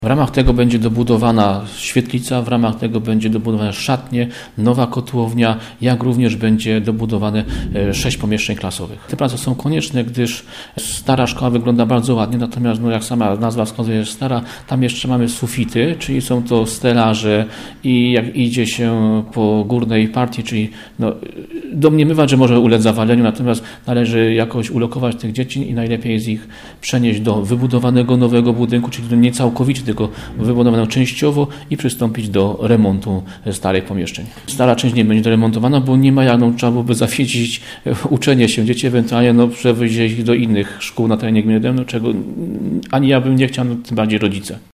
W ramach tego będzie dobudowana świetlica, w ramach tego będzie dobudowane szatnie, nowa kotłownia, jak również będzie dobudowane 6 pomieszczeń klasowych. Te prace są konieczne, gdyż stara szkoła wygląda bardzo ładnie, natomiast jak sama nazwa wskazuje, jest stara, tam jeszcze mamy sufity, czyli są to stelaże i jak idzie się po górnej partii, czyli domniemywać, że może ulec zawaleniu, natomiast należy jakoś ulokować tych dzieci i najlepiej jest ich przenieść do wybudowanego nowego budynku, czyli nie całkowicie, tylko wybudowanego częściowo i przystąpić do remontu starych pomieszczeń. Stara część nie będzie remontowana, bo nie ma jak, trzeba byłoby zawiesić uczenie się dzieci, ewentualnie przewieźć ich do innych szkół na terenie gminy, czego ani ja bym nie chciał, tym bardziej rodzice.